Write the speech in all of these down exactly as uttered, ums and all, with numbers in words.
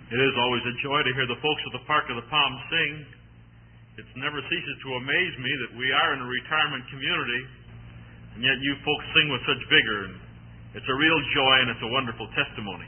It is always a joy to hear the folks at the Park of the Palms sing. It never ceases to amaze me that we are in a retirement community, and yet you folks sing with such vigor. And it's a real joy, and it's a wonderful testimony.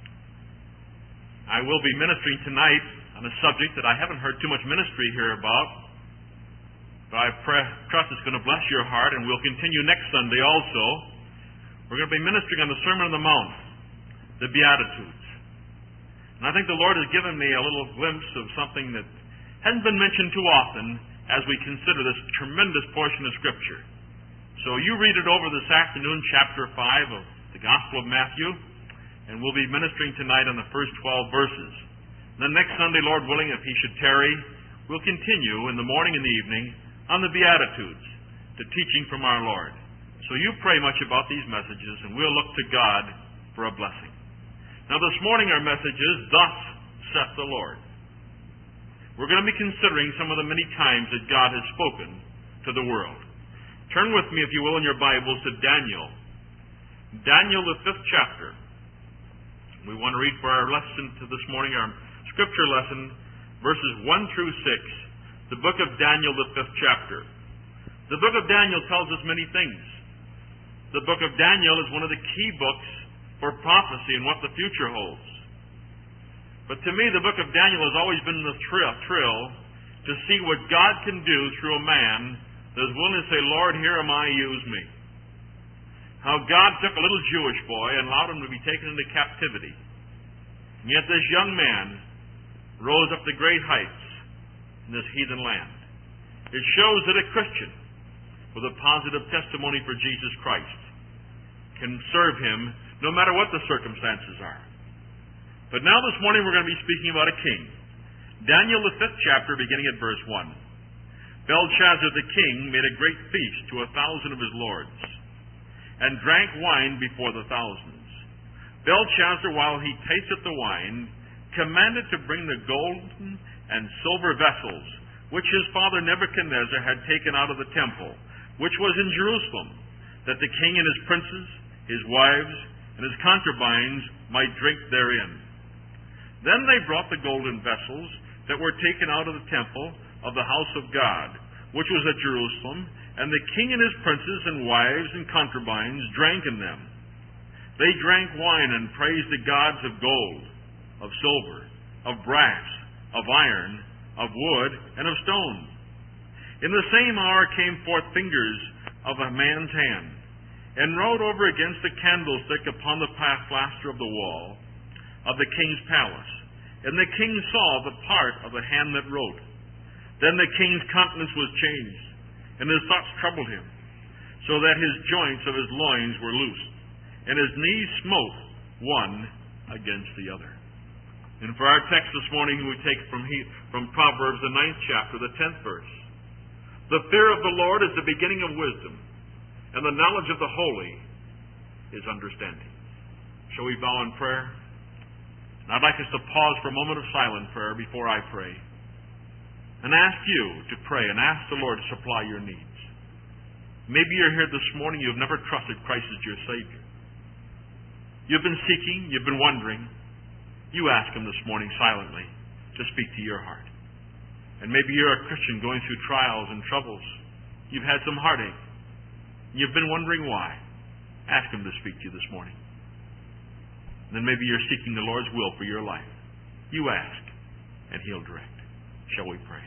I will be ministering tonight on a subject that I haven't heard too much ministry here about, but I pray, trust it's going to bless your heart, and we'll continue next Sunday also. We're going to be ministering on the Sermon on the Mount, the Beatitudes. And I think the Lord has given me a little glimpse of something that hasn't been mentioned too often as we consider this tremendous portion of Scripture. So you read it over this afternoon, chapter five of the Gospel of Matthew, and we'll be ministering tonight on the first twelve verses. And then next Sunday, Lord willing, if He should tarry, we'll continue in the morning and the evening on the Beatitudes, the teaching from our Lord. So you pray much about these messages, and we'll look to God for a blessing. Now this morning our message is, Thus saith the Lord. We're going to be considering some of the many times that God has spoken to the world. Turn with me, if you will, in your Bibles to Daniel. Daniel, the fifth chapter. We want to read for our lesson to this morning, our scripture lesson, verses one through six, the book of Daniel, the fifth chapter. The book of Daniel tells us many things. The book of Daniel is one of the key books for prophecy and what the future holds. But to me, the book of Daniel has always been the thrill, thrill to see what God can do through a man that is willing to say, Lord, here am I, use me. How God took a little Jewish boy and allowed him to be taken into captivity. And yet this young man rose up to great heights in this heathen land. It shows that a Christian with a positive testimony for Jesus Christ can serve Him no matter what the circumstances are. But now this morning we're going to be speaking about a king. Daniel, the fifth chapter, beginning at verse one. Belshazzar the king made a great feast to a thousand of his lords, and drank wine before the thousands. Belshazzar, while he tasted the wine, commanded to bring the golden and silver vessels, which his father Nebuchadnezzar had taken out of the temple, which was in Jerusalem, that the king and his princes, his wives, and his concubines might drink therein. Then they brought the golden vessels that were taken out of the temple of the house of God, which was at Jerusalem, and the king and his princes and wives and concubines drank in them. They drank wine and praised the gods of gold, of silver, of brass, of iron, of wood, and of stone. In the same hour came forth fingers of a man's hand, and wrote over against the candlestick upon the plaster of the wall of the king's palace. And the king saw the part of the hand that wrote. Then the king's countenance was changed, and his thoughts troubled him, so that his joints of his loins were loosed, and his knees smote one against the other. And for our text this morning, we take from, from Proverbs, the ninth chapter, the tenth verse. The fear of the Lord is the beginning of wisdom, and the knowledge of the holy is understanding. Shall we bow in prayer? And I'd like us to pause for a moment of silent prayer before I pray, and ask you to pray and ask the Lord to supply your needs. Maybe you're here this morning, you've never trusted Christ as your Savior. You've been seeking, you've been wondering. You ask Him this morning silently to speak to your heart. And maybe you're a Christian going through trials and troubles. You've had some heartache. You've been wondering why. Ask Him to speak to you this morning. And then maybe you're seeking the Lord's will for your life. You ask, and He'll direct. Shall we pray?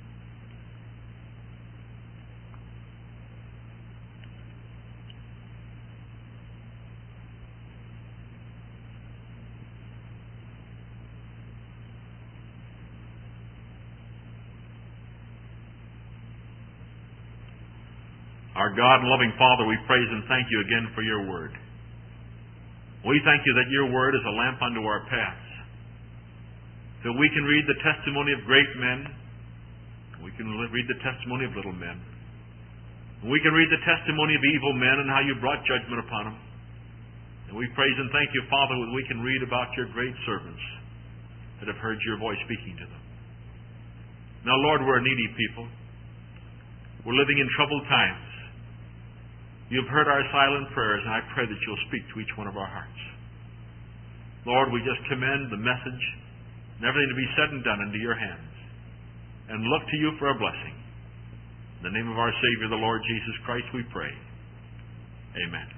Our God and loving Father, we praise and thank you again for your word. We thank you that your word is a lamp unto our paths, that we can read the testimony of great men, we can read the testimony of little men, we can read the testimony of evil men and how you brought judgment upon them. And we praise and thank you, Father, that we can read about your great servants that have heard your voice speaking to them. Now, Lord, we're a needy people. We're living in troubled times. You've heard our silent prayers, and I pray that you'll speak to each one of our hearts. Lord, we just commend the message and everything to be said and done into your hands, and look to you for a blessing. In the name of our Savior, the Lord Jesus Christ, we pray. Amen.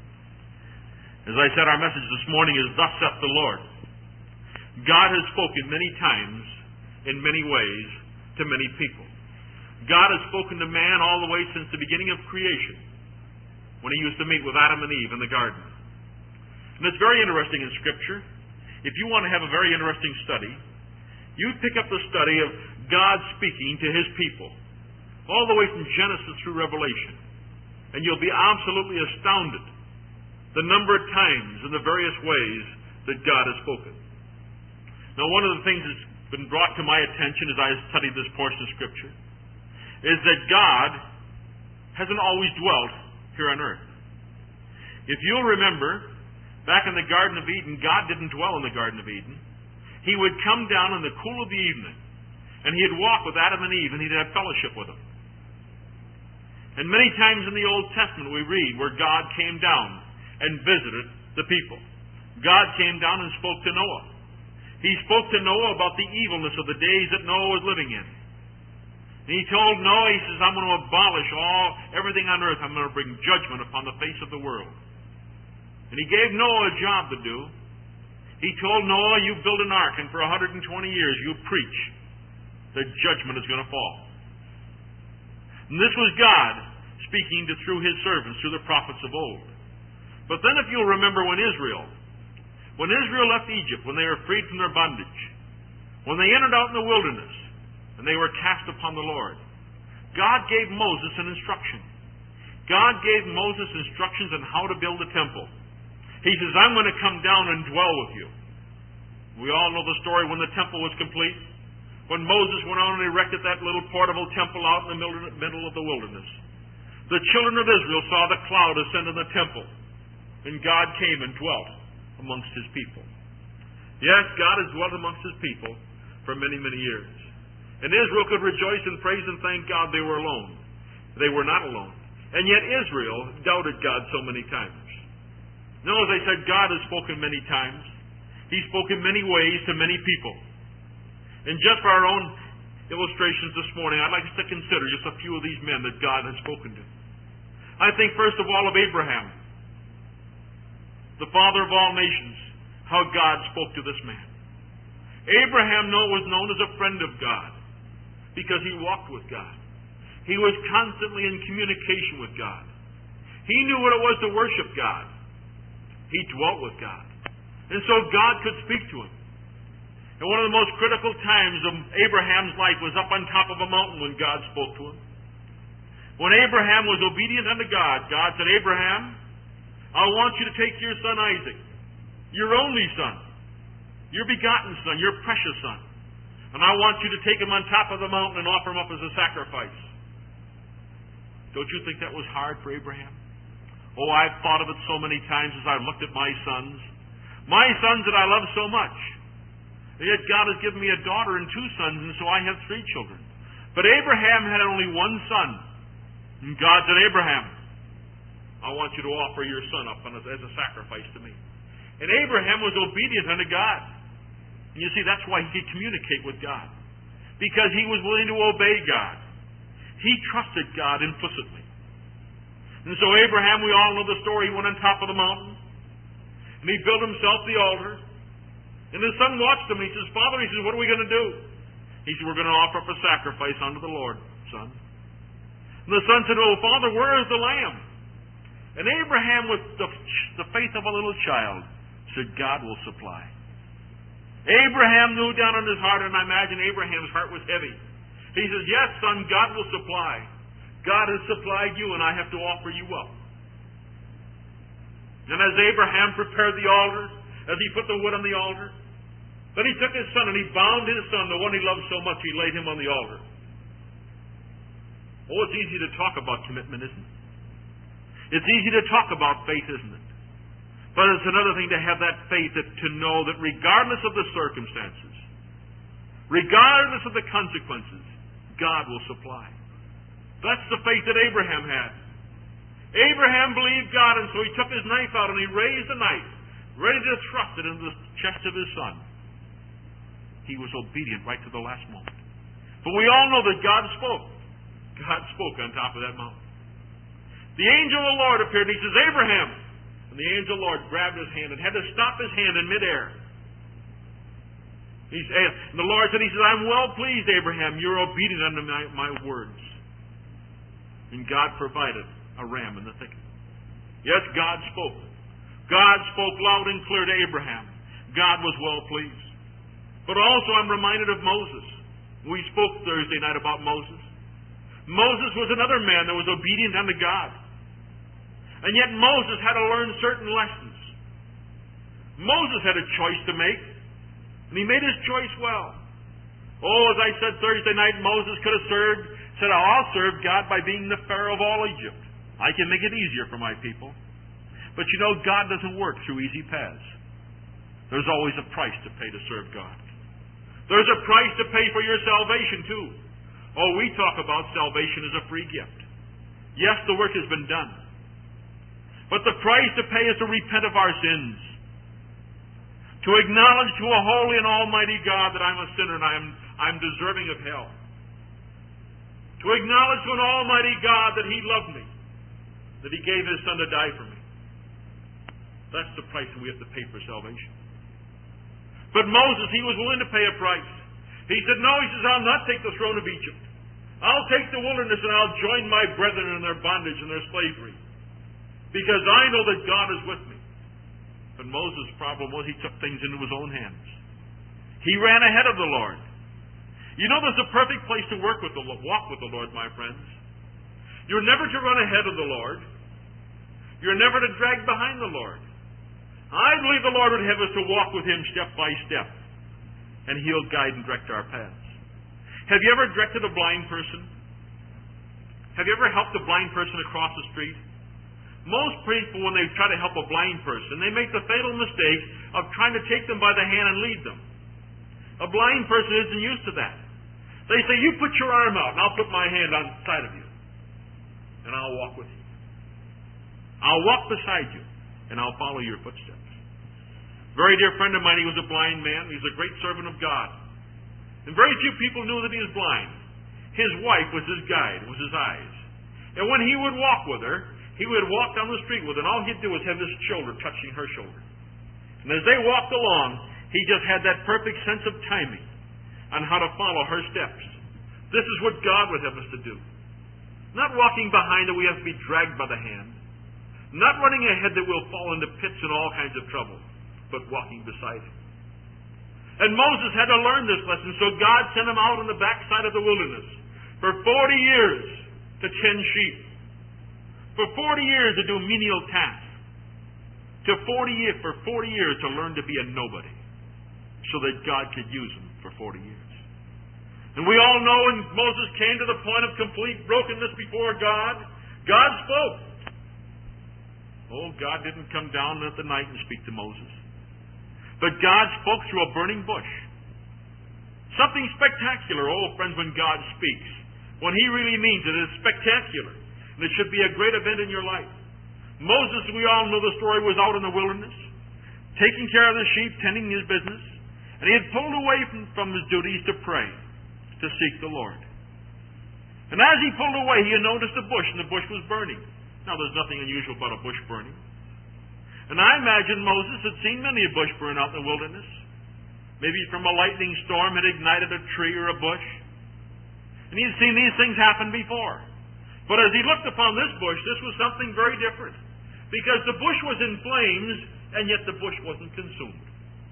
As I said, our message this morning is, Thus saith the Lord. God has spoken many times, in many ways, to many people. God has spoken to man all the way since the beginning of creation, when he used to meet with Adam and Eve in the garden. And it's very interesting in Scripture. If you want to have a very interesting study, you pick up the study of God speaking to his people, all the way from Genesis through Revelation. And you'll be absolutely astounded the number of times and the various ways that God has spoken. Now, one of the things that's been brought to my attention as I studied this portion of Scripture is that God hasn't always dwelt here on earth. If you'll remember, back in the Garden of Eden, God didn't dwell in the Garden of Eden. He would come down in the cool of the evening, and he'd walk with Adam and Eve, and he'd have fellowship with them. And many times in the Old Testament we read where God came down and visited the people. God came down and spoke to Noah. He spoke to Noah about the evilness of the days that Noah was living in. And he told Noah, he says, I'm going to abolish all, everything on earth. I'm going to bring judgment upon the face of the world. And he gave Noah a job to do. He told Noah, you build an ark, and for one hundred twenty years you preach that judgment is going to fall. And this was God speaking to, through his servants, through the prophets of old. But then if you'll remember when Israel, when Israel left Egypt, when they were freed from their bondage, when they entered out in the wilderness, and they were cast upon the Lord, God gave Moses an instruction. God gave Moses instructions on how to build a temple. He says, I'm going to come down and dwell with you. We all know the story when the temple was complete. When Moses went on and erected that little portable temple out in the middle of the wilderness. The children of Israel saw the cloud ascend in the temple, and God came and dwelt amongst his people. Yes, God has dwelt amongst his people for many, many years. And Israel could rejoice and praise and thank God they were alone. They were not alone. And yet Israel doubted God so many times. Now, as I said, God has spoken many times. He spoke in many ways to many people. And just for our own illustrations this morning, I'd like us to consider just a few of these men that God has spoken to. I think first of all of Abraham, the father of all nations, how God spoke to this man. Abraham was known as a friend of God because he walked with God. He was constantly in communication with God. He knew what it was to worship God. He dwelt with God. And so God could speak to him. And one of the most critical times of Abraham's life was up on top of a mountain when God spoke to him. When Abraham was obedient unto God, God said, Abraham, I want you to take your son Isaac, your only son, your begotten son, your precious son, and I want you to take him on top of the mountain and offer him up as a sacrifice. Don't you think that was hard for Abraham? Oh, I've thought of it so many times as I've looked at my sons. My sons that I love so much. And yet God has given me a daughter and two sons, and so I have three children. But Abraham had only one son. And God said, Abraham, I want you to offer your son up as a sacrifice to me. And Abraham was obedient unto God. And you see, that's why he could communicate with God. Because he was willing to obey God. He trusted God implicitly. And so Abraham, we all know the story, he went on top of the mountain. And he built himself the altar. And his son watched him, and he says, Father, he says, what are we going to do? He said, we're going to offer up a sacrifice unto the Lord, son. And the son said, oh, Father, where is the lamb? And Abraham, with the, the faith of a little child, said, God will supply. Abraham knew down in his heart, and I imagine Abraham's heart was heavy. He says, yes, son, God will supply. God has supplied you, and I have to offer you up. And as Abraham prepared the altar, as he put the wood on the altar, then he took his son and he bound his son, the one he loved so much, he laid him on the altar. Oh, it's easy to talk about commitment, isn't it? It's easy to talk about faith, isn't it? But it's another thing to have that faith, that, to know that regardless of the circumstances, regardless of the consequences, God will supply. That's the faith that Abraham had. Abraham believed God, and so he took his knife out and he raised the knife, ready to thrust it into the chest of his son. he was obedient right to the last moment. But we all know that God spoke. God spoke on top of that mountain. The angel of the Lord appeared, and he says, Abraham. And the angel of the Lord grabbed his hand and had to stop his hand in midair. He said, and the Lord said, he says, I'm well pleased, Abraham. You're obedient unto my, my words. And God provided a ram in the thicket. Yes, God spoke. God spoke loud and clear to Abraham. God was well pleased. But also I'm reminded of Moses. We spoke Thursday night about Moses. Moses was another man that was obedient unto God. And yet Moses had to learn certain lessons. Moses had a choice to make. And he made his choice well. Oh, as I said Thursday night, Moses could have served, said, oh, I'll serve God by being the Pharaoh of all Egypt. I can make it easier for my people. But you know, God doesn't work through easy paths. There's always a price to pay to serve God. There's a price to pay for your salvation, too. Oh, we talk about salvation as a free gift. Yes, the work has been done. But the price to pay is to repent of our sins. To acknowledge to a holy and almighty God that I'm a sinner and I'm, I'm deserving of hell. To acknowledge to an almighty God that He loved me. That He gave His Son to die for me. That's the price that we have to pay for salvation. But Moses, he was willing to pay a price. He said, no, he says, I'll not take the throne of Egypt. I'll take the wilderness and I'll join my brethren in their bondage and their slavery. Because I know that God is with me. But Moses' problem was he took things into his own hands. He ran ahead of the Lord. You know there's a perfect place to work with the walk with the Lord, my friends. You're never to run ahead of the Lord. You're never to drag behind the Lord. I believe the Lord would have us to walk with Him step by step. And He'll guide and direct our paths. Have you ever directed a blind person? Have you ever helped a blind person across the street? Most people, when they try to help a blind person, they make the fatal mistake of trying to take them by the hand and lead them. A blind person isn't used to that. They say, you put your arm out, and I'll put my hand on the side of you. And I'll walk with you. I'll walk beside you, and I'll follow your footsteps. Very dear friend of mine, he was a blind man. He was a great servant of God. And very few people knew that he was blind. His wife was his guide, was his eyes. And when he would walk with her, he would walk down the street with her, and all he'd do was have his shoulder touching her shoulder. And as they walked along, he just had that perfect sense of timing on how to follow her steps. This is what God would have us to do. Not walking behind that we have to be dragged by the hand. Not running ahead that we'll fall into pits and all kinds of trouble, but walking beside Him. And Moses had to learn this lesson, so God sent him out on the backside of the wilderness for forty years to tend sheep. For forty years to do menial tasks. To forty years, for forty years to learn to be a nobody. So that God could use him for forty years. And we all know when Moses came to the point of complete brokenness before God, God spoke. Oh, God didn't come down at the night and speak to Moses. But God spoke through a burning bush. Something spectacular, oh friends, when God speaks. When He really means it, it's spectacular. And it should be a great event in your life. Moses, we all know the story, was out in the wilderness, taking care of the sheep, tending his business. And he had pulled away from, from his duties to pray, to seek the Lord. And as he pulled away, he had noticed a bush, and the bush was burning. Now, there's nothing unusual about a bush burning. And I imagine Moses had seen many a bush burn out in the wilderness. Maybe from a lightning storm had ignited a tree or a bush. And he had seen these things happen before. But as he looked upon this bush, this was something very different. Because the bush was in flames, and yet the bush wasn't consumed.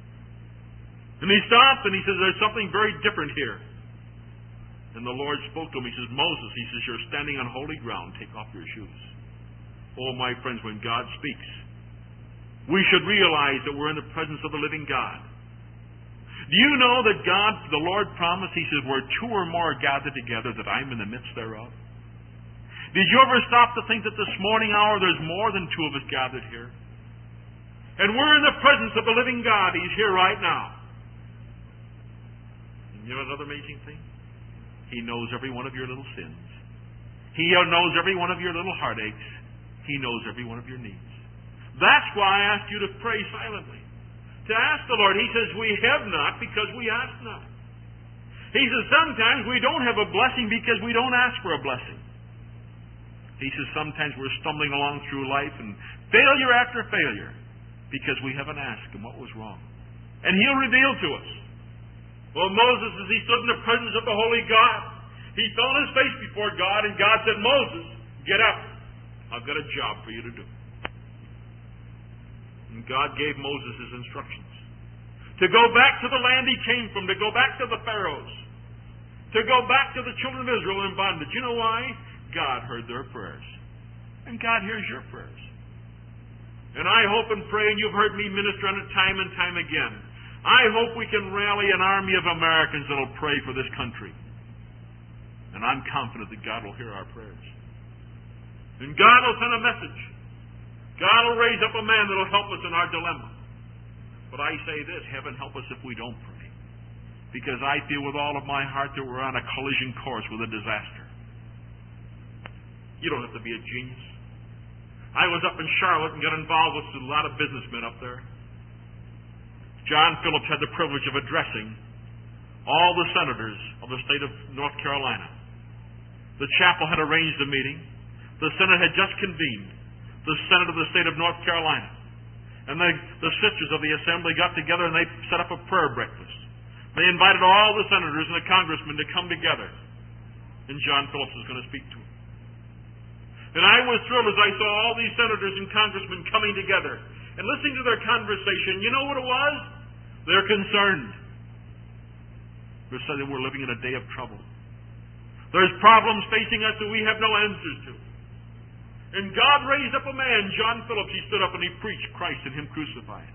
And he stopped and he says, there's something very different here. And the Lord spoke to him. He says, Moses, he says, you're standing on holy ground. Take off your shoes. Oh, my friends, when God speaks, we should realize that we're in the presence of the living God. Do you know that God, the Lord promised, He says, where two or more are gathered together, that I'm in the midst thereof? Did you ever stop to think that this morning hour there's more than two of us gathered here? And we're in the presence of the living God. He's here right now. And you know another amazing thing? He knows every one of your little sins. He knows every one of your little heartaches. He knows every one of your needs. That's why I ask you to pray silently. to ask the Lord. He says, we have not because we ask not. He says, sometimes we don't have a blessing because we don't ask for a blessing. He says, sometimes we're stumbling along through life and failure after failure because we haven't asked Him what was wrong. And He'll reveal to us. Well, Moses, as he stood in the presence of the holy God, he fell on his face before God, and God said, Moses, get up. I've got a job for you to do. And God gave Moses his instructions. To go back to the land he came from, to go back to the Pharaohs, to go back to the children of Israel in bondage. You know why? God heard their prayers. And God hears your prayers. And I hope and pray, and you've heard me minister on it time and time again, I hope we can rally an army of Americans that will pray for this country. And I'm confident that God will hear our prayers. And God will send a message. God will raise up a man that will help us in our dilemma. But I say this, heaven help us if we don't pray. Because I feel with all of my heart that we're on a collision course with a disaster. You don't have to be a genius. I was up in Charlotte and got involved with a lot of businessmen up there. John Phillips had the privilege of addressing all the senators of the state of North Carolina. The chapel had arranged a meeting. The Senate had just convened. The Senate of the state of North Carolina. And they, the sisters of the assembly got together and they set up a prayer breakfast. They invited all the senators and the congressmen to come together. And John Phillips was going to speak to them. And I was thrilled as I saw all these senators and congressmen coming together and listening to their conversation. You know what it was? They're concerned. They're saying we're living in a day of trouble. There's problems facing us that we have no answers to. And God raised up a man, John Phillips. He stood up and he preached Christ and Him crucified.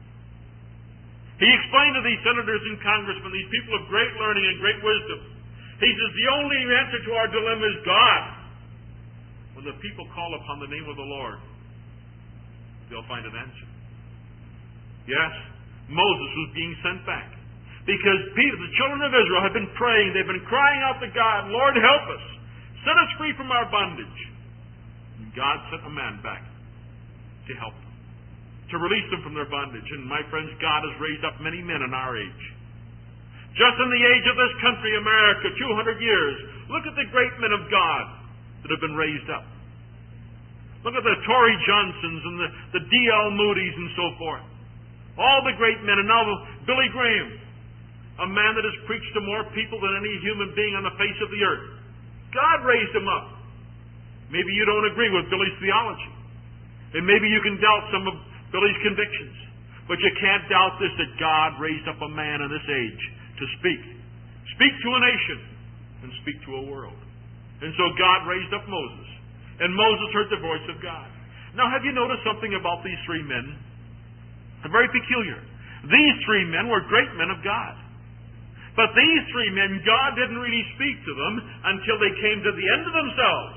He explained to these senators and congressmen, these people of great learning and great wisdom, he says, the only answer to our dilemma is God. When the people call upon the name of the Lord, they'll find an answer. Yes, Moses was being sent back. Because Peter, the children of Israel have been praying, they've been crying out to God, Lord, help us. Set us free from our bondage. And God sent a man back to help them, to release them from their bondage. And my friends, God has raised up many men in our age. Just in the age of this country, America, two hundred years, look at the great men of God that have been raised up. Look at the Tory Johnsons and the, the D L Moody's and so forth. All the great men. And now Billy Graham, a man that has preached to more people than any human being on the face of the earth. God raised him up. Maybe you don't agree with Billy's theology. And maybe you can doubt some of Billy's convictions. But you can't doubt this, that God raised up a man in this age to speak. Speak to a nation and speak to a world. And so God raised up Moses. And Moses heard the voice of God. Now, have you noticed something about these three men? Very peculiar. These three men were great men of God. But these three men, God didn't really speak to them until they came to the end of themselves.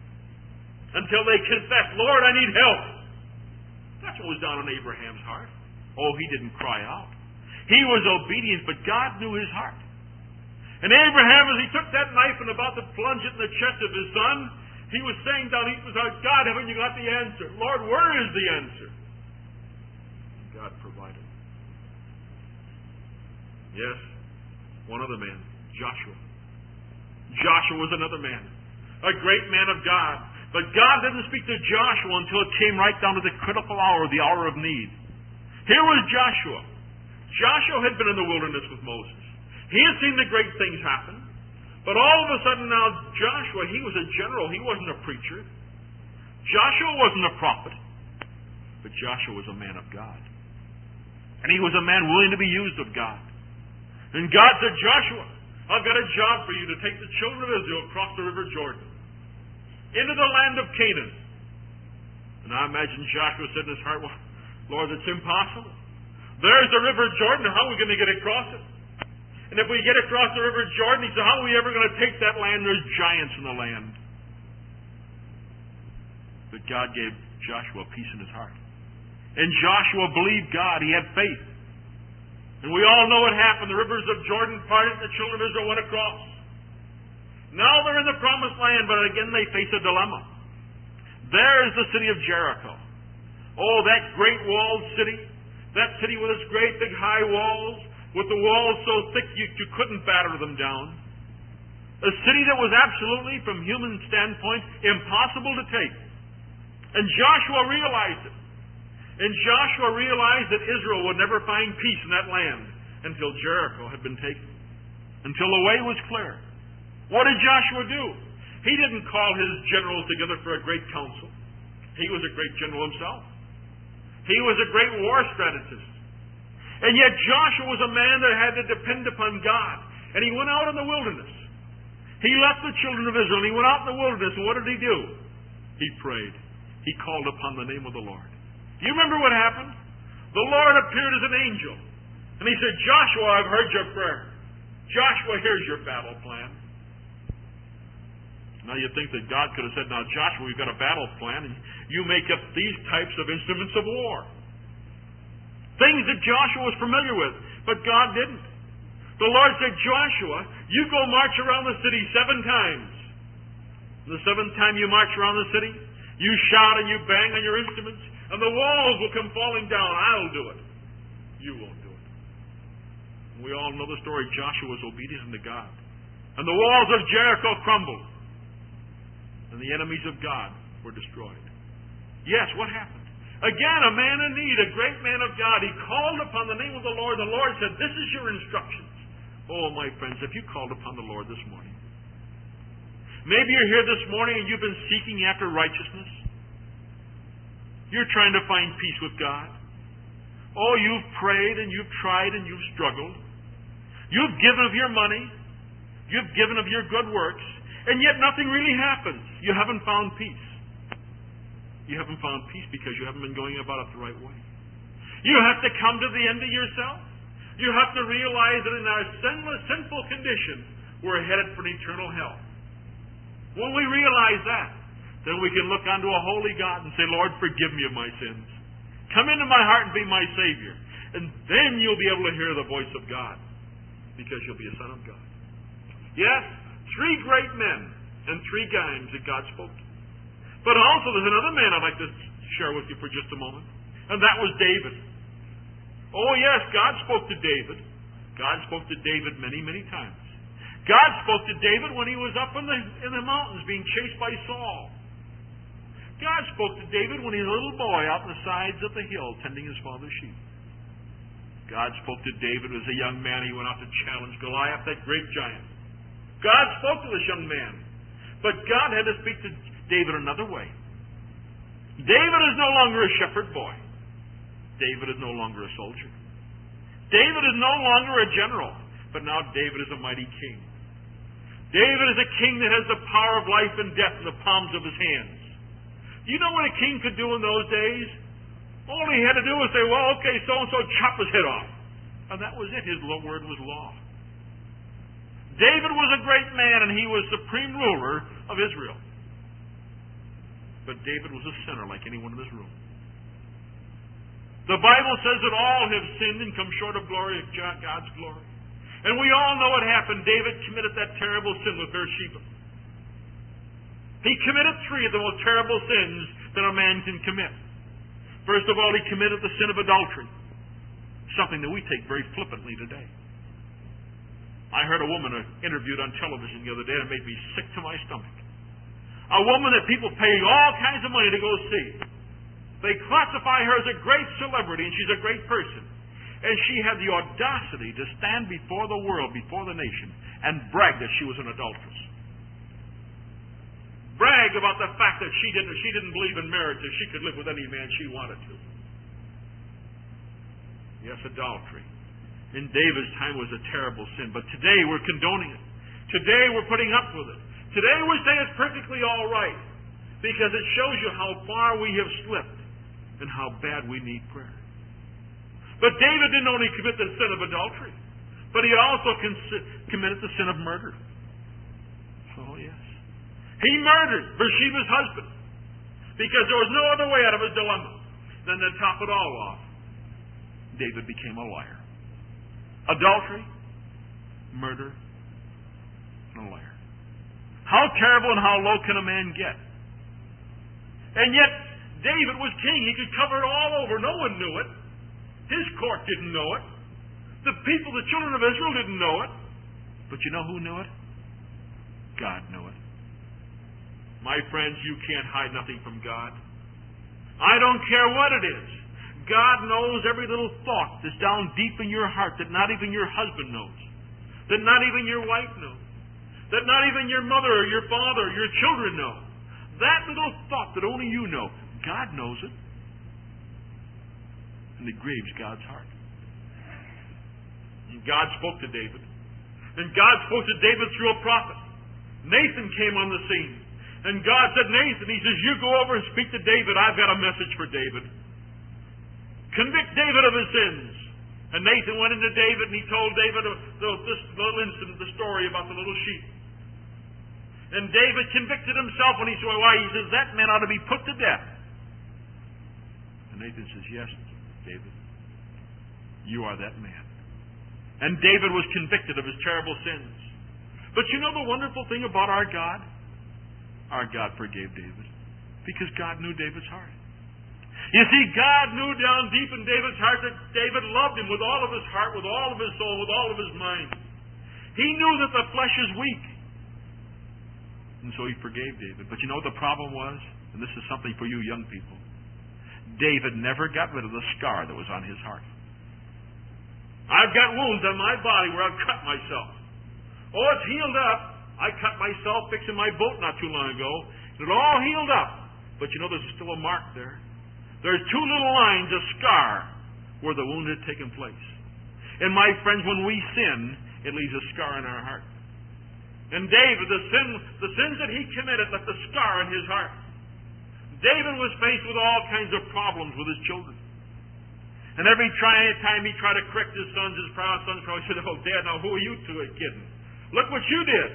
Until they confessed, Lord, I need help. That's what was down in Abraham's heart. Oh, he didn't cry out. He was obedient, but God knew his heart. And Abraham, as he took that knife and about to plunge it in the chest of his son, he was saying down in his heart, God, haven't you got the answer? Lord, where is the answer? God provided. Yes, one other man, Joshua. Joshua was another man, a great man of God. But God didn't speak to Joshua until it came right down to the critical hour, the hour of need. Here was Joshua. Joshua had been in the wilderness with Moses. He had seen the great things happen. But all of a sudden now, Joshua, he was a general. He wasn't a preacher. Joshua wasn't a prophet. But Joshua was a man of God. And he was a man willing to be used of God. And God said, Joshua, I've got a job for you to take the children of Israel across the river Jordan into the land of Canaan. And I imagine Joshua said in his heart, well, Lord, it's impossible. There's the river Jordan. How are we going to get across it? And if we get across the river Jordan, he said, how are we ever going to take that land? There's giants in the land. But God gave Joshua peace in his heart. And Joshua believed God. He had faith. And we all know what happened. The rivers of Jordan parted and the children of Israel went across. Now they're in the promised land, but again they face a dilemma. There is the city of Jericho. Oh, that great walled city. That city with its great big high walls, with the walls so thick you, you couldn't batter them down. A city that was absolutely, from human standpoint, impossible to take. And Joshua realized it. And Joshua realized that Israel would never find peace in that land until Jericho had been taken, until the way was clear. What did Joshua do? He didn't call his generals together for a great council. He was a great general himself. He was a great war strategist. And yet Joshua was a man that had to depend upon God. And he went out in the wilderness. He left the children of Israel, and he went out in the wilderness, and what did he do? He prayed. He called upon the name of the Lord. Do you remember what happened? The Lord appeared as an angel, and he said, Joshua, I've heard your prayer. Joshua, here's your battle plan. Now you think that God could have said, now Joshua, we've got a battle plan, and you make up these types of instruments of war. Things that Joshua was familiar with, but God didn't. The Lord said, Joshua, you go march around the city seven times. The seventh time you march around the city, you shout and you bang on your instruments, and the walls will come falling down. I'll do it. You won't do it. And we all know the story. Joshua was obedient unto God. And the walls of Jericho crumbled. And the enemies of God were destroyed. Yes, what happened? Again, a man in need, a great man of God. He called upon the name of the Lord. The Lord said, this is your instructions. Oh, my friends, have you called upon the Lord this morning? Maybe you're here this morning and you've been seeking after righteousness. You're trying to find peace with God. Oh, you've prayed and you've tried and you've struggled. You've given of your money. You've given of your good works. And yet nothing really happens. You haven't found peace. You haven't found peace because you haven't been going about it the right way. You have to come to the end of yourself. You have to realize that in our sinless, sinful condition, we're headed for an eternal hell. When we realize that, then we can look unto a holy God and say, Lord, forgive me of my sins. Come into my heart and be my Savior. And then you'll be able to hear the voice of God, because you'll be a son of God. Yes, three great men and three times that God spoke to. But also there's another man I'd like to share with you for just a moment, and that was David. Oh yes, God spoke to David. God spoke to David many, many times. God spoke to David when he was up in the, in the mountains being chased by Saul. God spoke to David when he was a little boy out on the sides of the hill tending his father's sheep. God spoke to David as a young man. He went out to challenge Goliath, that great giant. God spoke to this young man. But God had to speak to David another way. David is no longer a shepherd boy. David is no longer a soldier. David is no longer a general. But now David is a mighty king. David is a king that has the power of life and death in the palms of his hands. Do you know what a king could do in those days? All he had to do was say, well, okay, so-and-so, chop his head off. And that was it. His word was law. David was a great man, and he was supreme ruler of Israel. But David was a sinner like anyone in this room. The Bible says that all have sinned and come short of glory of God's glory. And we all know what happened. David committed that terrible sin with Bathsheba. He committed three of the most terrible sins that a man can commit. First of all, he committed the sin of adultery, something that we take very flippantly today. I heard a woman interviewed on television the other day, and it made me sick to my stomach. A woman that people pay all kinds of money to go see. They classify her as a great celebrity, and she's a great person. And she had the audacity to stand before the world, before the nation, and brag that she was an adulteress. Brag about the fact that she didn't, she didn't believe in marriage, that she could live with any man she wanted to. Yes, adultery. In David's time was a terrible sin, but today we're condoning it. Today we're putting up with it. Today we say it's perfectly all right, because it shows you how far we have slipped and how bad we need prayer. But David didn't only commit the sin of adultery, but he also con- committed the sin of murder. Oh, yes. He murdered Bathsheba's husband because there was no other way out of his dilemma than to top it all off. David became a liar. Adultery, murder, and a liar. How terrible and how low can a man get? And yet, David was king. He could cover it all over. No one knew it. His court didn't know it. The people, the children of Israel, didn't know it. But you know who knew it? God knew it. My friends, you can't hide nothing from God. I don't care what it is. God knows every little thought that's down deep in your heart that not even your husband knows, that not even your wife knows, that not even your mother or your father or your children know. That little thought that only you know, God knows it. And it grieves God's heart. And God spoke to David. And God spoke to David through a prophet. Nathan came on the scene. And God said, Nathan, he says, you go over and speak to David. I've got a message for David. Convict David of his sins. And Nathan went into David and he told David this little incident, the story about the little sheep. And David convicted himself when he said, why? He says, that man ought to be put to death. And Nathan says, yes, David, you are that man. And David was convicted of his terrible sins. But you know the wonderful thing about our God? Our God forgave David because God knew David's heart. You see, God knew down deep in David's heart that David loved him with all of his heart, with all of his soul, with all of his mind. He knew that the flesh is weak. And so he forgave David. But you know what the problem was? And this is something for you young people. David never got rid of the scar that was on his heart. I've got wounds on my body where I've cut myself. Oh, it's healed up. I cut myself fixing my boat not too long ago. It all healed up. But you know, there's still a mark there. There's two little lines of scar where the wound had taken place. And my friends, when we sin, it leaves a scar in our heart. And David, the sin, the sins that he committed left a scar in his heart. David was faced with all kinds of problems with his children. And every time he tried to correct his sons, his proud sons probably said, oh, Dad, now who are you two kidding? Look what you did.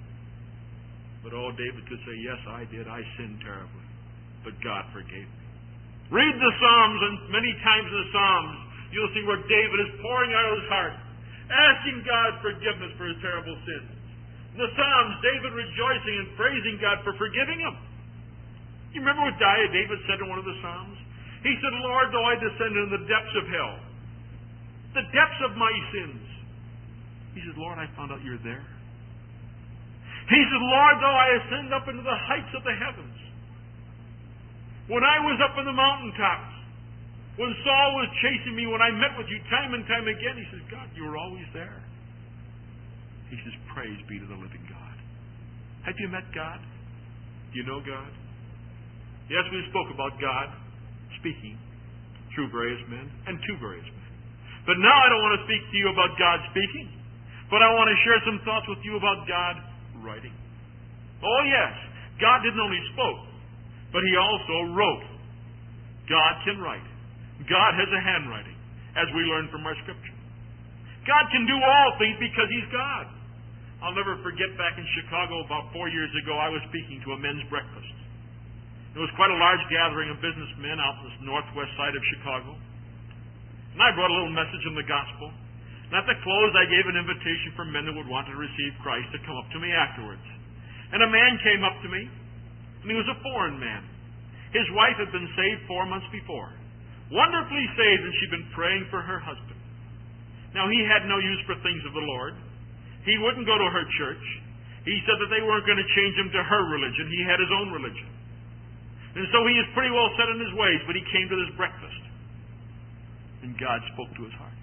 But oh, David could say, yes, I did. I sinned terribly. But God forgave me. Read the Psalms, and many times in the Psalms, you'll see where David is pouring out of his heart, asking God forgiveness for his terrible sins. In the Psalms, David rejoicing and praising God for forgiving him. You remember what David said in one of the Psalms? He said, Lord, though I descend into the depths of hell, the depths of my sins, he said, Lord, I found out you're there. He said, Lord, though I ascend up into the heights of the heavens, when I was up in the mountaintops, when Saul was chasing me, when I met with you time and time again, he says, God, you were always there. He says, praise be to the living God. Have you met God? Do you know God? Yes, we spoke about God speaking through various men and to various men. But now I don't want to speak to you about God speaking, but I want to share some thoughts with you about God writing. Oh yes, God didn't only spoke, but He also wrote. God can write. God has a handwriting, as we learn from our Scripture. God can do all things because He's God. I'll never forget back in Chicago about four years ago, I was speaking to a men's breakfast. It was quite a large gathering of businessmen out in the northwest side of Chicago. And I brought a little message in the gospel. And at the close, I gave an invitation for men that would want to receive Christ to come up to me afterwards. And a man came up to me, and he was a foreign man. His wife had been saved four months before. Wonderfully saved, and she'd been praying for her husband. Now, he had no use for things of the Lord. He wouldn't go to her church. He said that they weren't going to change him to her religion. He had his own religion. And so he is pretty well set in his ways, but he came to this breakfast. And God spoke to his heart.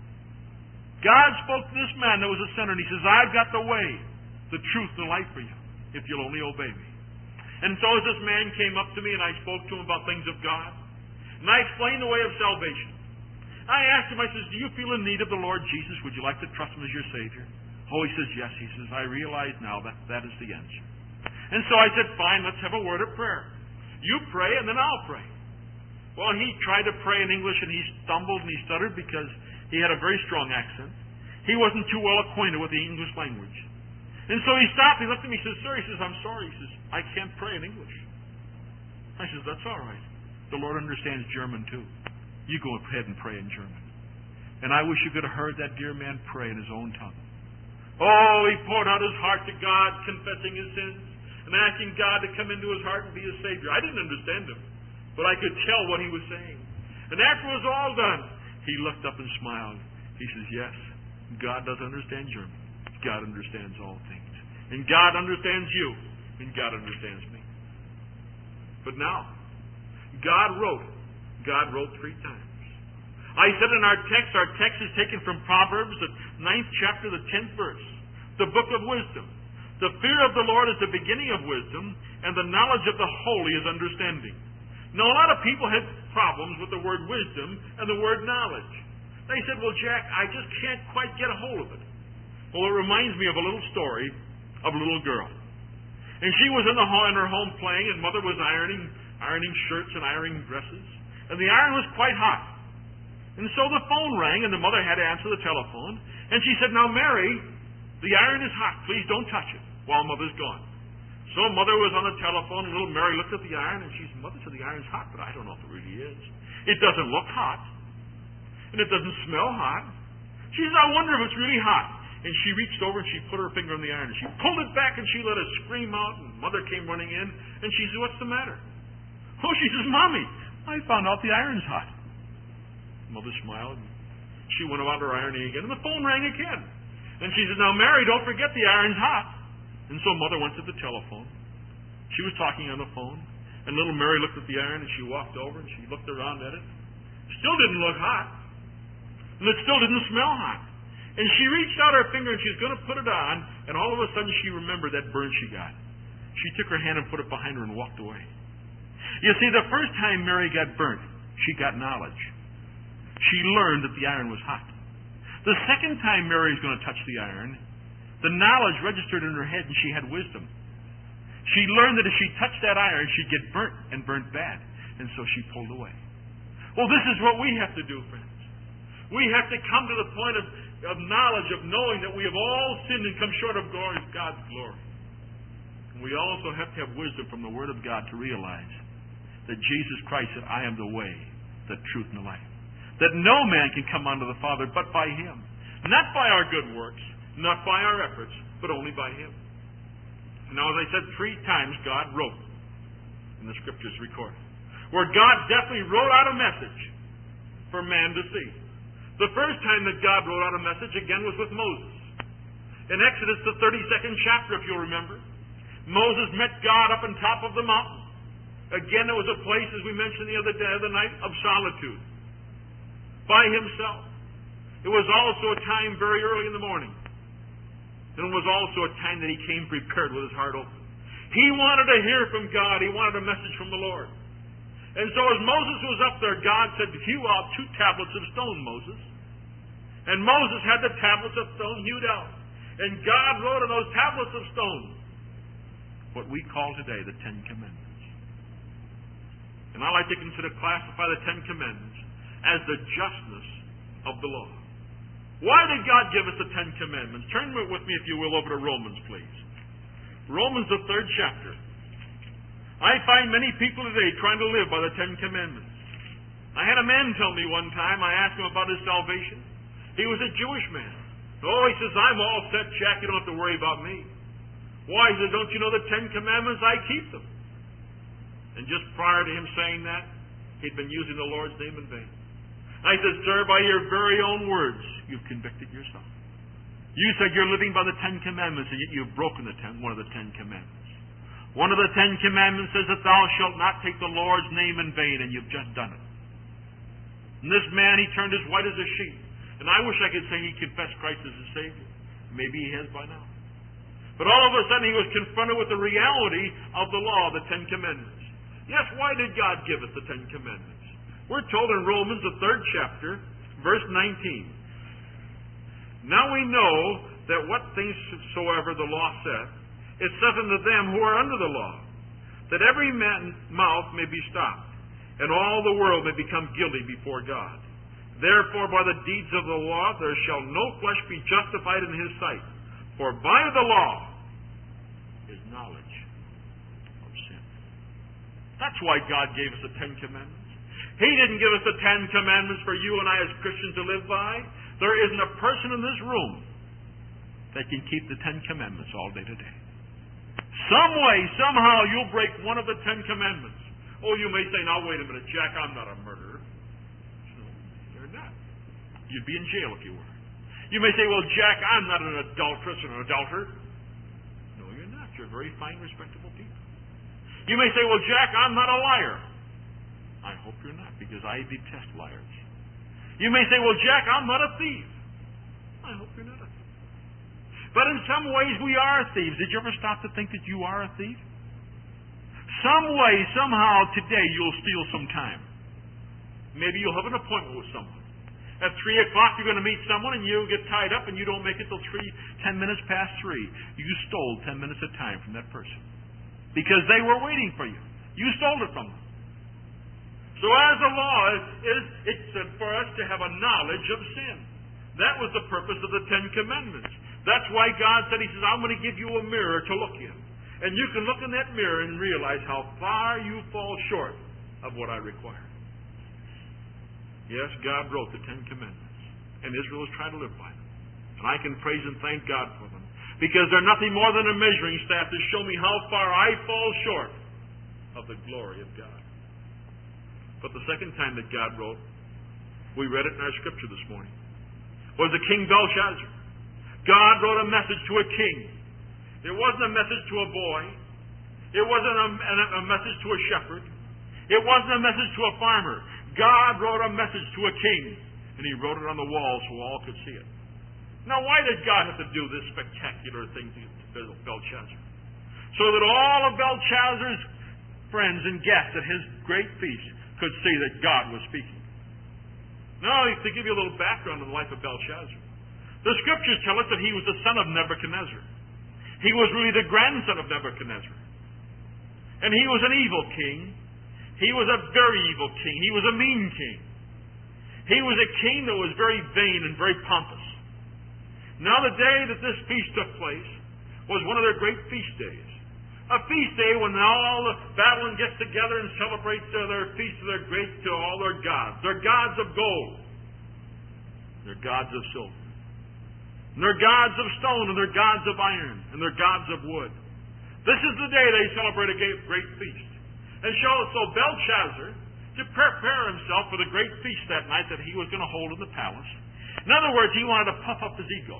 God spoke to this man that was a sinner, and he says, I've got the way, the truth, the life for you, if you'll only obey me. And so as this man came up to me, and I spoke to him about things of God, and I explained the way of salvation. I asked him, I says, do you feel in need of the Lord Jesus? Would you like to trust him as your Savior? Oh, he says, yes. He says, I realize now that that is the answer. And so I said, fine, let's have a word of prayer. You pray, and then I'll pray. Well, he tried to pray in English, and he stumbled and he stuttered because he had a very strong accent. He wasn't too well acquainted with the English language. And so he stopped, he looked at me, he says, sir, he says, I'm sorry. He says, I can't pray in English. I says, that's all right. The Lord understands German too. You go ahead and pray in German. And I wish you could have heard that dear man pray in his own tongue. Oh, he poured out his heart to God, confessing his sins, and asking God to come into his heart and be his Savior. I didn't understand him, but I could tell what he was saying. And after it was all done, He looked up and smiled. He says, yes, God does understand German. God understands all things. And God understands you. And God understands me. But now, God wrote. God wrote three times. I said in our text, our text is taken from Proverbs, the ninth chapter, the tenth verse. The book of wisdom. The fear of the Lord is the beginning of wisdom, and the knowledge of the holy is understanding. Now, a lot of people have problems with the word wisdom and the word knowledge. They said, well, Jack, I just can't quite get a hold of it. Well, it reminds me of a little story of a little girl. And she was in the home, in her home playing, and mother was ironing, ironing shirts and ironing dresses. And the iron was quite hot. And so the phone rang, and the mother had to answer the telephone. And she said, now, Mary, the iron is hot. Please don't touch it while Mother's gone. So Mother was on the telephone, and little Mary looked at the iron, and she said, Mother said the iron's hot, but I don't know if it really is. It doesn't look hot. And it doesn't smell hot. She said, I wonder if it's really hot. And she reached over and she put her finger on the iron, and she pulled it back, and she let it scream out, and Mother came running in, and she said, what's the matter? Oh, she says, Mommy, I found out the iron's hot. Mother smiled, and she went about her ironing again, and the phone rang again. And she said, now, Mary, don't forget the iron's hot. And so Mother went to the telephone. She was talking on the phone, and little Mary looked at the iron, and she walked over, and she looked around at it. Still didn't look hot. And it still didn't smell hot. And she reached out her finger, and she was going to put it on, and all of a sudden she remembered that burn she got. She took her hand and put it behind her and walked away. You see, the first time Mary got burnt, she got knowledge. She learned that the iron was hot. The second time Mary was going to touch the iron, the knowledge registered in her head, and she had wisdom. She learned that if she touched that iron, she'd get burnt, and burnt bad. And so she pulled away. Well, this is what we have to do, friends. We have to come to the point of, of knowledge, of knowing that we have all sinned and come short of glory, God's glory. And we also have to have wisdom from the Word of God to realize that Jesus Christ said, I am the way, the truth, and the life. That no man can come unto the Father but by Him. Not by our good works, not by our efforts, but only by Him. Now, as I said, three times God wrote in the Scriptures recorded, where God definitely wrote out a message for man to see. The first time that God wrote out a message, again, was with Moses. In Exodus, the thirty-second chapter, if you'll remember, Moses met God up on top of the mountain. Again, it was a place, as we mentioned the other day, the night, of solitude. By himself. It was also a time very early in the morning. And it was also a time that he came prepared with his heart open. He wanted to hear from God. He wanted a message from the Lord. And so as Moses was up there, God said, hew out two tablets of stone, Moses. And Moses had the tablets of stone hewed out. And God wrote on those tablets of stone what we call today the Ten Commandments. And I like to consider, classify the Ten Commandments as the justness of the law. Why did God give us the Ten Commandments? Turn with me, if you will, over to Romans, please. Romans, the third chapter. I find many people today trying to live by the Ten Commandments. I had a man tell me one time, I asked him about his salvation. He was a Jewish man. Oh, he says, I'm all set, Jack, you don't have to worry about me. Why? He said, don't you know the Ten Commandments? I keep them. And just prior to him saying that, he'd been using the Lord's name in vain. I said, sir, by your very own words, you've convicted yourself. You said you're living by the Ten Commandments, and yet you've broken the ten, one of the Ten Commandments. One of the Ten Commandments says that thou shalt not take the Lord's name in vain, and you've just done it. And this man, he turned as white as a sheet. And I wish I could say he confessed Christ as his Savior. Maybe he has by now. But all of a sudden he was confronted with the reality of the law, the Ten Commandments. Yes, why did God give us the Ten Commandments? We're told in Romans, the third chapter, verse nineteen. Now we know that what things soever the law saith, it saith unto them who are under the law, that every man, mouth may be stopped, and all the world may become guilty before God. Therefore, by the deeds of the law, there shall no flesh be justified in his sight. For by the law is knowledge of sin. That's why God gave us the Ten Commandments. He didn't give us the Ten Commandments for you and I as Christians to live by. There isn't a person in this room that can keep the Ten Commandments all day today. Some way, somehow, you'll break one of the Ten Commandments. Oh, you may say, now wait a minute, Jack, I'm not a murderer. No, you're not. You'd be in jail if you were. You may say, well, Jack, I'm not an adulteress or an adulterer. No, you're not. You're very fine, respectable people. You may say, well, Jack, I'm not a liar. I hope you're not, because I detest liars. You may say, well, Jack, I'm not a thief. I hope you're not a thief. But in some ways, we are thieves. Did you ever stop to think that you are a thief? Some way, somehow, today, you'll steal some time. Maybe you'll have an appointment with someone. At three o'clock, you're going to meet someone, and you get tied up, and you don't make it till three, ten minutes past three. You stole ten minutes of time from that person because they were waiting for you. You stole it from them. So as a law, it, it's for us to have a knowledge of sin. That was the purpose of the Ten Commandments. That's why God said, He says, I'm going to give you a mirror to look in. And you can look in that mirror and realize how far you fall short of what I require. Yes, God wrote the Ten Commandments, and Israel is trying to live by them. And I can praise and thank God for them, because they're nothing more than a measuring staff to show me how far I fall short of the glory of God. But the second time that God wrote, we read it in our scripture this morning, was the King Belshazzar. God wrote a message to a king. It wasn't a message to a boy. It wasn't a, a message to a shepherd. It wasn't a message to a farmer. God wrote a message to a king, and He wrote it on the wall so all could see it. Now, why did God have to do this spectacular thing to Belshazzar? So that all of Belshazzar's friends and guests at his great feast could see that God was speaking. Now, to give you a little background on the life of Belshazzar, the scriptures tell us that he was the son of Nebuchadnezzar. He was really the grandson of Nebuchadnezzar. And he was an evil king. He was a very evil king. He was a mean king. He was a king that was very vain and very pompous. Now, the day that this feast took place was one of their great feast days. A feast day when all of Babylon gets together and celebrates uh, their feast of their great to all their gods. Their gods of gold. Their gods of silver. And their gods of stone, and their gods of iron, and their gods of wood. This is the day they celebrate a great feast. And so Belshazzar, to prepare himself for the great feast that night that he was going to hold in the palace, in other words, he wanted to puff up his ego.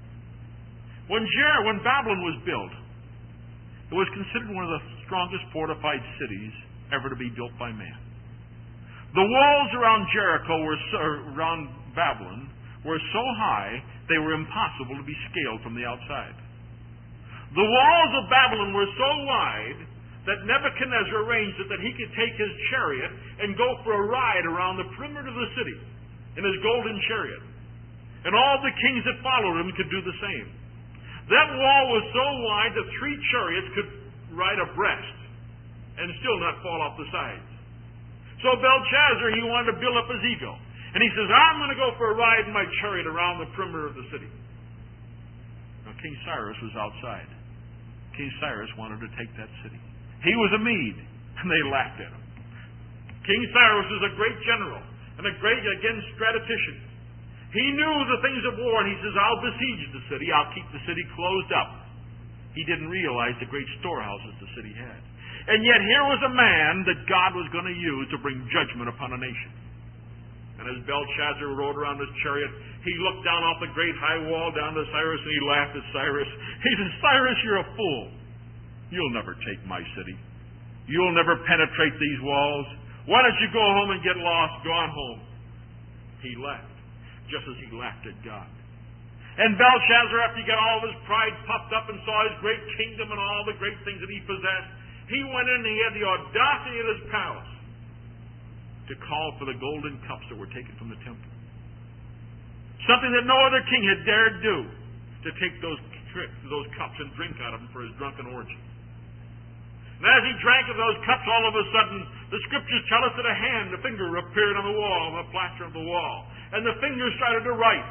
When Jer- when Babylon was built, it was considered one of the strongest fortified cities ever to be built by man. The walls around Jericho were so, around Babylon were so high they were impossible to be scaled from the outside. The walls of Babylon were so wide that Nebuchadnezzar arranged it that he could take his chariot and go for a ride around the perimeter of the city in his golden chariot. And all the kings that followed him could do the same. That wall was so wide that three chariots could ride abreast and still not fall off the sides. So Belshazzar, he wanted to build up his ego. And he says, I'm going to go for a ride in my chariot around the perimeter of the city. Now, King Cyrus was outside. King Cyrus wanted to take that city. He was a Mede, and they laughed at him. King Cyrus was a great general and a great, again, strategician. He knew the things of war, and he says, I'll besiege the city. I'll keep the city closed up. He didn't realize the great storehouses the city had. And yet here was a man that God was going to use to bring judgment upon a nation. And as Belshazzar rode around his chariot, he looked down off the great high wall down to Cyrus, and he laughed at Cyrus. He said, Cyrus, you're a fool. You'll never take my city. You'll never penetrate these walls. Why don't you go home and get lost? Go on home. He laughed, just as he laughed at God. And Belshazzar, after he got all of his pride puffed up and saw his great kingdom and all the great things that he possessed, he went in and he had the audacity of his palace to call for the golden cups that were taken from the temple. Something that no other king had dared do, to take those, those cups and drink out of them for his drunken orgy. And as he drank of those cups, all of a sudden, the scriptures tell us that a hand, a finger appeared on the wall, on the plaster of the wall. And the finger started to write.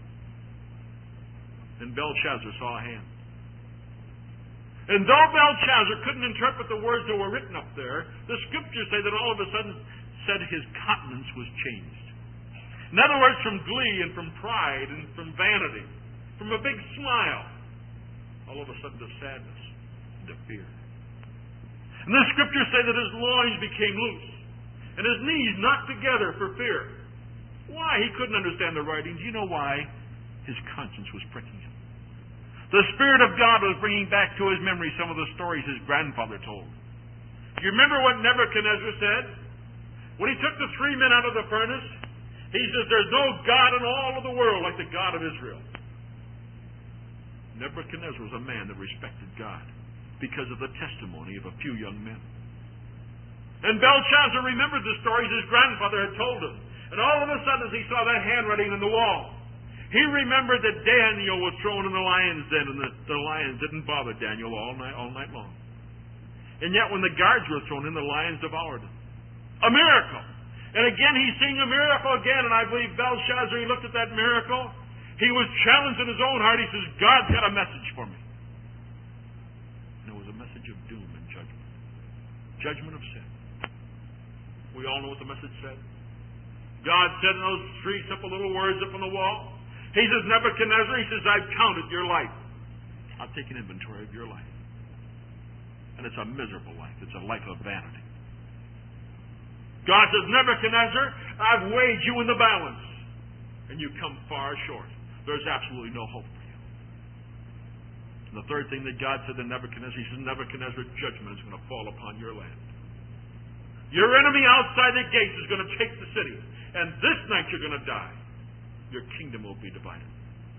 And Belshazzar saw a hand. And though Belshazzar couldn't interpret the words that were written up there, the scriptures say that all of a sudden said his countenance was changed. In other words, from glee and from pride and from vanity, from a big smile, all of a sudden to sadness and to fear. And the scriptures say that his loins became loose and his knees knocked together for fear. Why? He couldn't understand the writings. You know why? His conscience was pricking him. The Spirit of God was bringing back to his memory some of the stories his grandfather told. You remember what Nebuchadnezzar said? When he took the three men out of the furnace, he says, there's no God in all of the world like the God of Israel. Nebuchadnezzar was a man that respected God because of the testimony of a few young men. And Belshazzar remembered the stories his grandfather had told him. And all of a sudden, as he saw that handwriting on the wall, he remembered that Daniel was thrown in the lion's den, and the, the lions didn't bother Daniel all night, all night long. And yet, when the guards were thrown in, the lions devoured him. A miracle. And again, he's seeing a miracle again, and I believe Belshazzar, he looked at that miracle. He was challenged in his own heart. He says, God's got a message for me. And it was a message of doom and judgment. Judgment of sin. We all know what the message said. God said in those three simple little words up on the wall, he says, Nebuchadnezzar, he says, I've counted your life. I've taken inventory of your life. And it's a miserable life. It's a life of vanity. God says, Nebuchadnezzar, I've weighed you in the balance. And you come far short. There's absolutely no hope for you. And the third thing that God said to Nebuchadnezzar, he says, Nebuchadnezzar, judgment is going to fall upon your land. Your enemy outside the gates is going to take the city. And this night you're going to die. Your kingdom will be divided.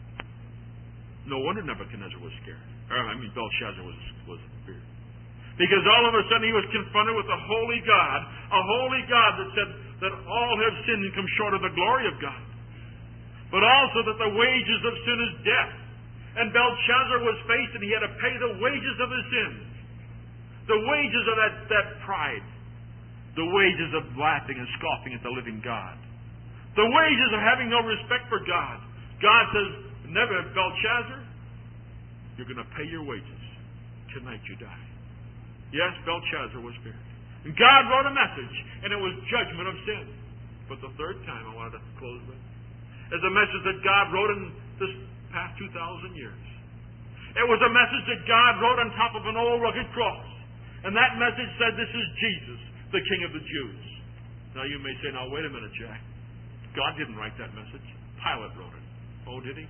No wonder Nebuchadnezzar was scared. Or, I mean, Belshazzar was, was feared. Because all of a sudden he was confronted with a holy God. A holy God that said that all have sinned and come short of the glory of God. But also that the wages of sin is death. And Belshazzar was faced and he had to pay the wages of his sins. The wages of that, that pride. The wages of laughing and scoffing at the living God. The wages of having no respect for God. God says, never, Belshazzar, you're going to pay your wages. Tonight you die. Yes, Belshazzar was feared. And God wrote a message, and it was judgment of sin. But the third time I wanted to close with is a message that God wrote in this past two thousand years. It was a message that God wrote on top of an old rugged cross. And that message said, this is Jesus, the King of the Jews. Now you may say, now wait a minute, Jack. God didn't write that message. Pilate wrote it. Oh, did he?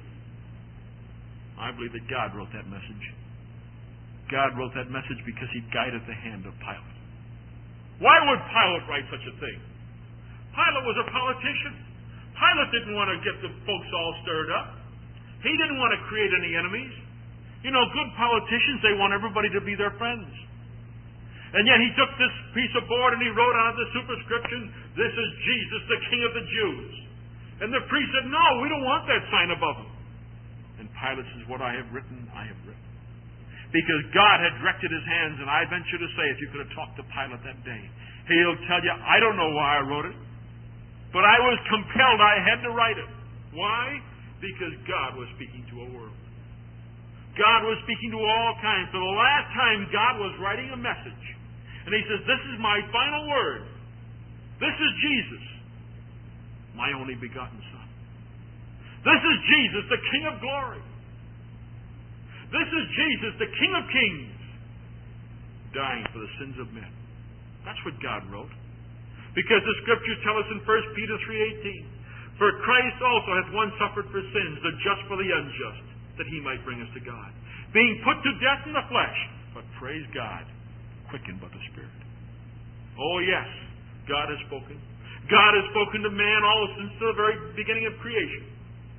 I believe that God wrote that message. God wrote that message because he guided the hand of Pilate. Why would Pilate write such a thing? Pilate was a politician. Pilate didn't want to get the folks all stirred up. He didn't want to create any enemies. You know, good politicians, they want everybody to be their friends. And yet he took this piece of board and he wrote on it the superscription, this is Jesus, the King of the Jews. And the priest said, no, we don't want that sign above him. And Pilate says, what I have written, I have written. Because God had directed his hands, and I venture to say, if you could have talked to Pilate that day, he'll tell you, I don't know why I wrote it, but I was compelled, I had to write it. Why? Because God was speaking to a world. God was speaking to all kinds. For the last time, God was writing a message. And he says, this is my final word. This is Jesus, my only begotten Son. This is Jesus, the King of glory. This is Jesus, the King of kings, dying for the sins of men. That's what God wrote. Because the Scriptures tell us in First Peter three eighteen, for Christ also hath once suffered for sins, the just for the unjust, that he might bring us to God. Being put to death in the flesh, but praise God, quickened by the Spirit. Oh yes, God has spoken. God has spoken to man all since the very beginning of creation.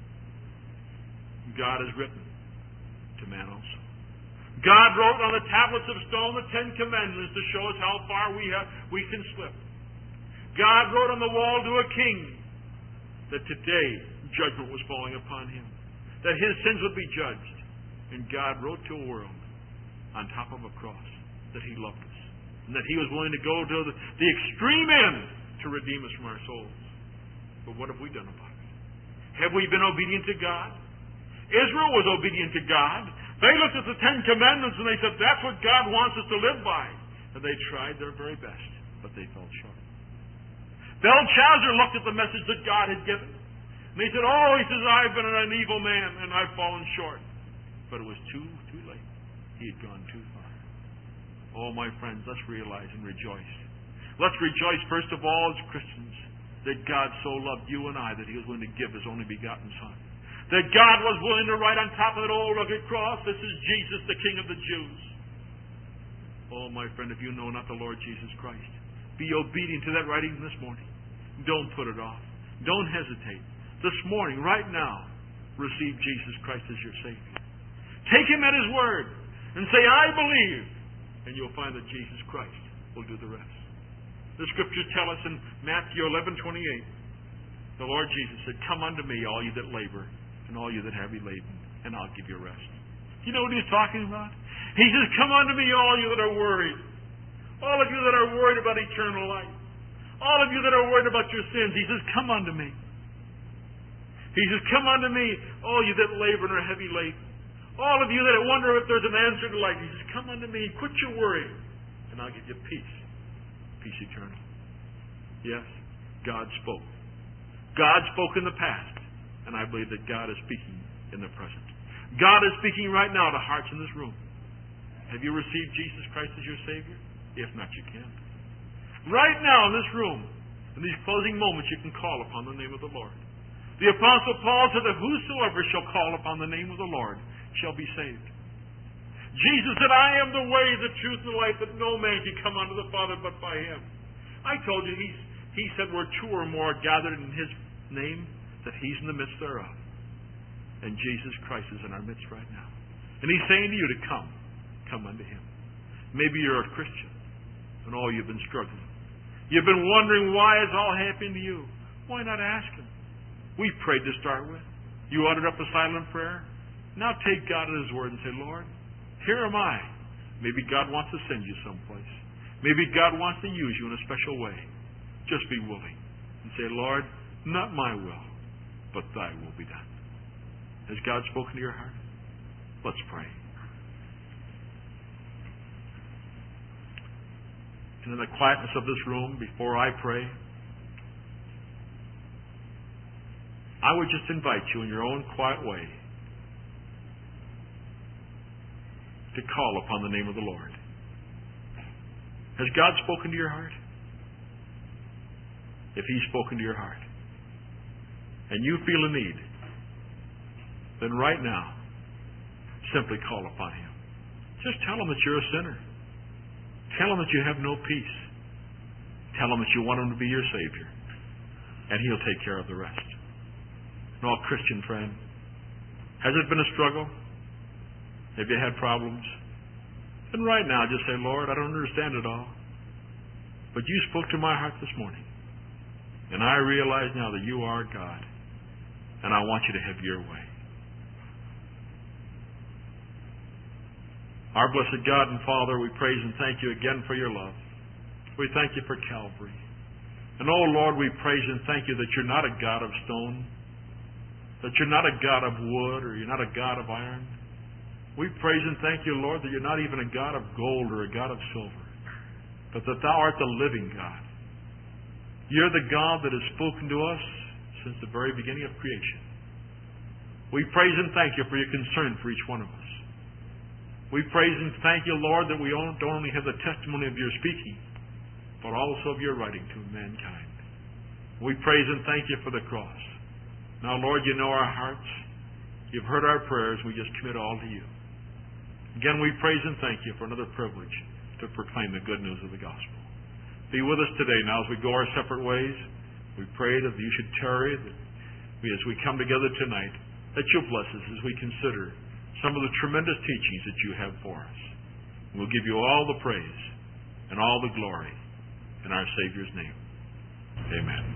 God has written to man also. God wrote on the tablets of stone the Ten Commandments to show us how far we have, we can slip. God wrote on the wall to a king that today judgment was falling upon him, that his sins would be judged. And God wrote to a world on top of a cross that he loved us, and that he was willing to go to the, the extreme end to redeem us from our souls. But what have we done about it? Have we been obedient to God? Israel was obedient to God. They looked at the Ten Commandments and they said, that's what God wants us to live by. And they tried their very best, but they fell short. Belshazzar looked at the message that God had given. And he said, oh, he says, I've been an evil man and I've fallen short. But it was too, too late. He had gone too far. Oh, my friends, let's realize and rejoice. Let's rejoice, first of all, as Christians, that God so loved you and I that He was willing to give His only begotten Son. That God was willing to write on top of that old rugged cross, this is Jesus, the King of the Jews. Oh, my friend, if you know not the Lord Jesus Christ, be obedient to that writing this morning. Don't put it off. Don't hesitate. This morning, right now, receive Jesus Christ as your Savior. Take Him at His word and say, I believe. And you'll find that Jesus Christ will do the rest. The Scriptures tell us in Matthew eleven twenty-eight, the Lord Jesus said, come unto me, all you that labor, and all you that are heavy laden, and I'll give you rest. Do you know what He's talking about? He says, come unto me, all you that are worried. All of you that are worried about eternal life. All of you that are worried about your sins. He says, come unto me. He says, come unto me, all you that labor and are heavy laden. All of you that wonder if there's an answer to life. He says, come unto me, quit your worrying, and I'll give you peace. Peace eternal. Yes, God spoke. God spoke in the past, and I believe that God is speaking in the present. God is speaking right now to hearts in this room. Have you received Jesus Christ as your Savior? If not, you can. Right now in this room, in these closing moments, you can call upon the name of the Lord. The Apostle Paul said that whosoever shall call upon the name of the Lord shall be saved. Jesus said, I am the way, the truth, and the life, that no man can come unto the Father but by Him. I told you, He, he said, where two or more are gathered in His name, that He's in the midst thereof. And Jesus Christ is in our midst right now. And He's saying to you to come. Come unto Him. Maybe you're a Christian, and all you've been struggling. You've been wondering why it's all happening to you. Why not ask Him? We prayed to start with. You uttered up a silent prayer. Now take God at His word and say, Lord, here am I. Maybe God wants to send you someplace. Maybe God wants to use you in a special way. Just be willing. And say, Lord, not my will, but Thy will be done. Has God spoken to your heart? Let's pray. And in the quietness of this room, before I pray, I would just invite you in your own quiet way to call upon the name of the Lord. Has God spoken to your heart? If He's spoken to your heart, and you feel a need, then right now, simply call upon Him. Just tell Him that you're a sinner. Tell Him that you have no peace. Tell Him that you want Him to be your Savior. And He'll take care of the rest. And all Christian friend, has it been a struggle? Have you had problems? Then right now just say, Lord, I don't understand it all. But you spoke to my heart this morning. And I realize now that you are God. And I want you to have your way. Our blessed God and Father, we praise and thank you again for your love. We thank you for Calvary. And oh Lord, we praise and thank you that you're not a God of stone, that you're not a God of wood, or you're not a God of iron. We praise and thank you, Lord, that you're not even a God of gold or a God of silver, but that thou art the living God. You're the God that has spoken to us since the very beginning of creation. We praise and thank you for your concern for each one of us. We praise and thank you, Lord, that we don't only have the testimony of your speaking, but also of your writing to mankind. We praise and thank you for the cross. Now, Lord, you know our hearts. You've heard our prayers. We just commit all to you. Again, we praise and thank you for another privilege to proclaim the good news of the gospel. Be with us today. Now, as we go our separate ways, we pray that you should tarry, that we, as we come together tonight, that you'll bless us as we consider some of the tremendous teachings that you have for us. We'll give you all the praise and all the glory in our Savior's name. Amen.